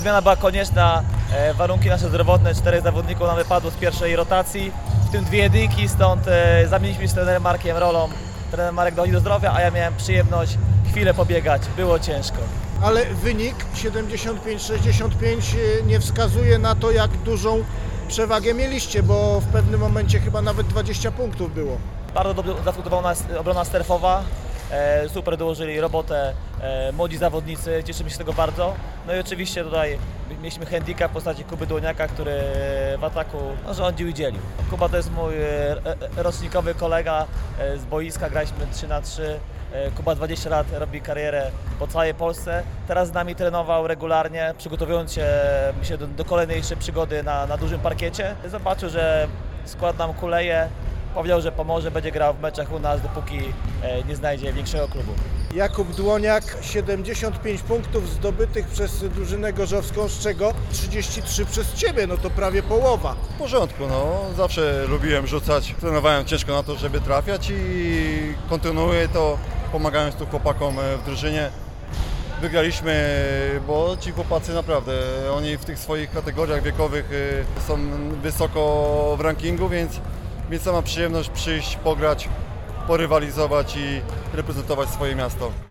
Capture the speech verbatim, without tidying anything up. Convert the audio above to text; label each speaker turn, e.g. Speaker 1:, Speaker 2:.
Speaker 1: Zmiana była konieczna, e, warunki nasze zdrowotne, czterech zawodników nam wypadło z pierwszej rotacji, w tym dwie jedynki, stąd e, zamieniliśmy się z trenerem Markiem Rolą. Trener Marek dochodzi do zdrowia, a ja miałem przyjemność chwilę pobiegać, było ciężko.
Speaker 2: Ale wynik siedemdziesiąt pięć sześćdziesiąt pięć nie wskazuje na to, jak dużą przewagę mieliście, bo w pewnym momencie chyba nawet dwadzieścia punktów było.
Speaker 1: Bardzo dobrze zaskutowała nas obrona Sterfowa, e, super dołożyli robotę e, młodzi zawodnicy, cieszymy się z tego bardzo. No i oczywiście tutaj mieliśmy handicap w postaci Kuby Dłoniaka, który w ataku no, rządził i dzielił. Kuba to jest mój e, e, rocznikowy kolega e, z boiska, graliśmy trzy na trzy. Kuba dwadzieścia lat robi karierę po całej Polsce. Teraz z nami trenował regularnie, przygotowując się, się do, do kolejnej przygody na, na dużym parkiecie. Zobaczył, że skład nam kuleje. Powiedział, że pomoże, będzie grał w meczach u nas, dopóki nie znajdzie większego klubu.
Speaker 2: Jakub Dłoniak, siedemdziesiąt pięć punktów zdobytych przez drużynę gorzowską, z czego trzydzieści trzy przez Ciebie, no to prawie połowa.
Speaker 3: W porządku, no. Zawsze lubiłem rzucać, trenowałem ciężko na to, żeby trafiać i kontynuuję to, pomagając tu chłopakom w drużynie. Wygraliśmy, bo ci chłopacy naprawdę, oni w tych swoich kategoriach wiekowych są wysoko w rankingu, więc, więc sama przyjemność przyjść, pograć, porywalizować i reprezentować swoje miasto.